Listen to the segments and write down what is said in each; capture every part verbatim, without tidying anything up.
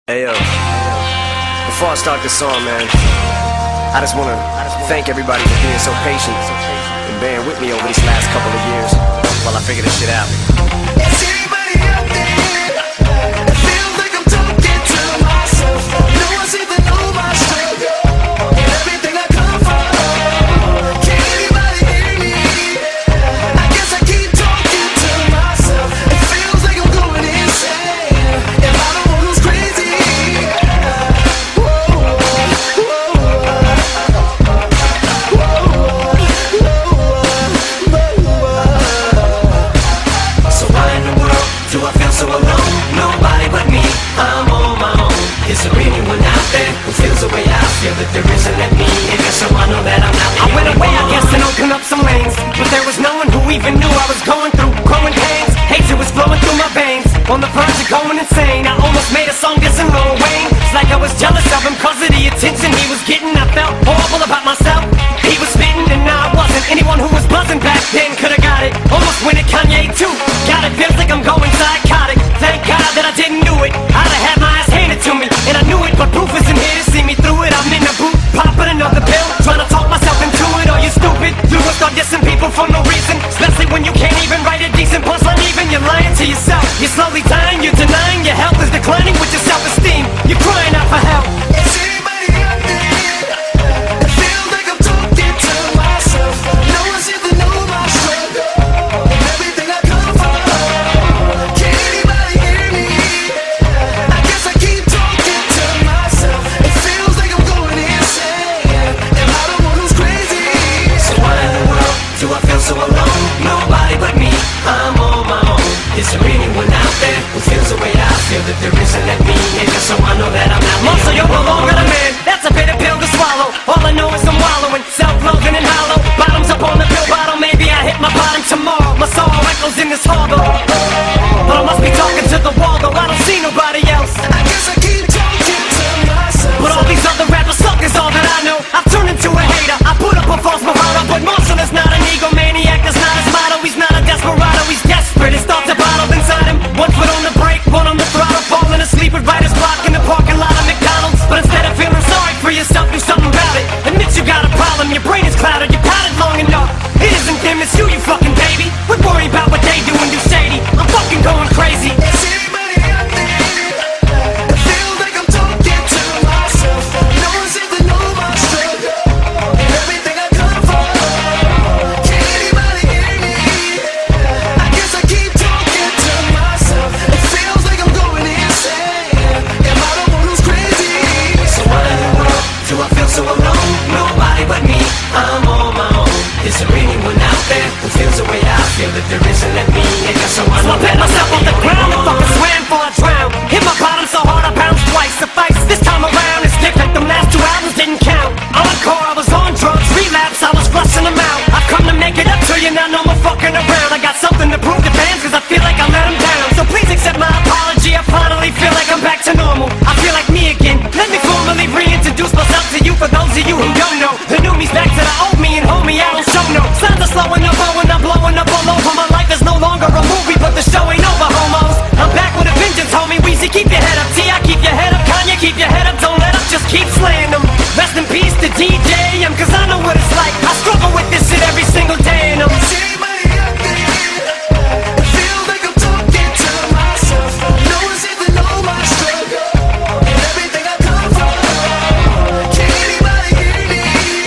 Hey yo, before I start this song, man, I just wanna thank everybody for being so patient and bearing with me over these last couple of years while I figure this shit out. Is anybody out there that feels like I'm talking to myself? No one seems to know my struggle and everything I come from. Can anybody hear me? I guess I keep talking to myself. It feels like I'm going insane. Am I the one who's crazy? Do I feel so alone? Nobody but me, I'm on my own. Is there anyone out there who feels the way I feel? That there isn't let me in, so I know that I'm not the I went away, I guess, and opened up some lanes, but there was no one who even knew I was going through growing pains. Hatred was flowing through my veins, on the verge of going insane. I almost made a song dissing Lil Wayne. It's like I was jealous of him cause of the attention he was getting. I felt horrible about myself. He was spitting and I wasn't. Anyone who was buzzing back then could've got it. Almost went at Kanye too. Got it, feels like I'm going psychotic. Thank God that I didn't do it. I'd have had my ass handed to me, and I knew it, but proof isn't here to see me through it. I'm in the booth, popping another pill, trying to talk myself into it. Are you stupid? You will start dissing people for no reason, especially when you can't even write a decent punchline. Even you're lying to yourself. You're slowly dying, you're denying your health is declining with your self-esteem. You're crying out for help. Is anybody out there that feels like I'm talking to myself? No one seems to know my struggle and everything I come from. Can anybody hear me? I guess I keep talking to myself. It feels like I'm going insane. Am I the one who's crazy? So why in the world do I feel so alone? Nobody but me, I'm on my own. Is there anyone out there who feels the way I feel? That there isn't let me in, just so I know that I'm not. Muscle, you're no longer the man. That's a bitter pill to swallow. All I know is I'm wallowing, self-loathing and hollow. Bottoms up on the pill bottle. Maybe I hit my bottom tomorrow. My soul echoes in this hall though, but I must be talking to the wall though. I don't see nobody else. I guess I keep talking to myself. But all these other rappers suck is all that I know. I've turned into a hater. I put up a false bravado, but Marshall is not an egomaniac. That's not his motto. He's not a desperado. He's desperate. His thoughts are bottled inside him. One foot on the brake, one on the throttle, falling asleep with writer's block in the parking lot of McDonald's. But instead of feeling sorry for yourself, do something about it. Admit you got a problem. Your brain is clouded. You pouted long enough. It isn't them, it's you, you fucking baby. We're worried about what they do and do shady. I'm fucking going crazy. Is anybody out there that feels like I'm talking to myself? No one seems to know my struggle and everything I come from. Can anybody hear me? I guess I keep talking to myself. It feels like I'm going insane. Am I the one who's crazy? So why in the world do I feel so alone? Nobody but me, I'm on my own. Is there anyone out there who feels the way I feel? That there isn't let me in, just so I know that I'm myself off the ground and fucking swam for a drown. Hit my bottom so hard I bounced twice. Suffice, this time around it's different. Them last two albums didn't count. Encore, I was on drugs. Relapse, I was flushing them out. I've come to make it up to you, now no more fucking around. I got something to prove to fans cause I feel like I let them down. So please accept my apology, I finally feel like I'm back to normal. I feel like me again. Let me formally reintroduce myself to you. For those of you who don't know, the new me's back to the old me, and homie, I don't show no signs of slowing up, blowing up, blowing up all over. My life is no longer a movie, but the show ain't over, homos. I'm back with a vengeance, homie. Weezy, keep your head up. T I keep your head up. Kanye, keep your head up. Don't let up, just keep slaying them. Rest in peace to D J M, cause I know what it's like. I struggle with this shit every single day, and I'm anybody out there that feels like I'm talking to myself? No one seems to know my struggle and everything I come from. Can anybody hear me?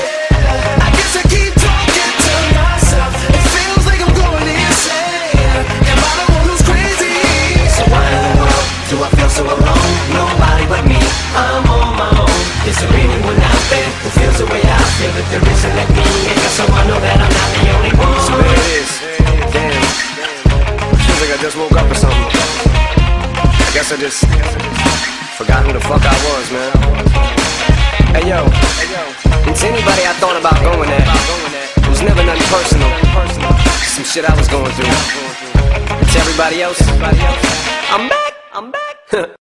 I guess I keep talking to myself. It feels like I'm going insane. Am I the one who's crazy? So why in the world do I feel so alone? Nobody but me, I'm on my own. Is there anyone out there who feels the way I feel? That there isn't let me in, just so I know that I'm not the only one. So there it is. Damn. Feels like I just woke up or something. I guess I just forgot who the fuck I was, man. Hey yo, and to anybody I thought about going at, it was never nothing personal. Some shit I was going through. And to everybody else, I'm back, I'm back.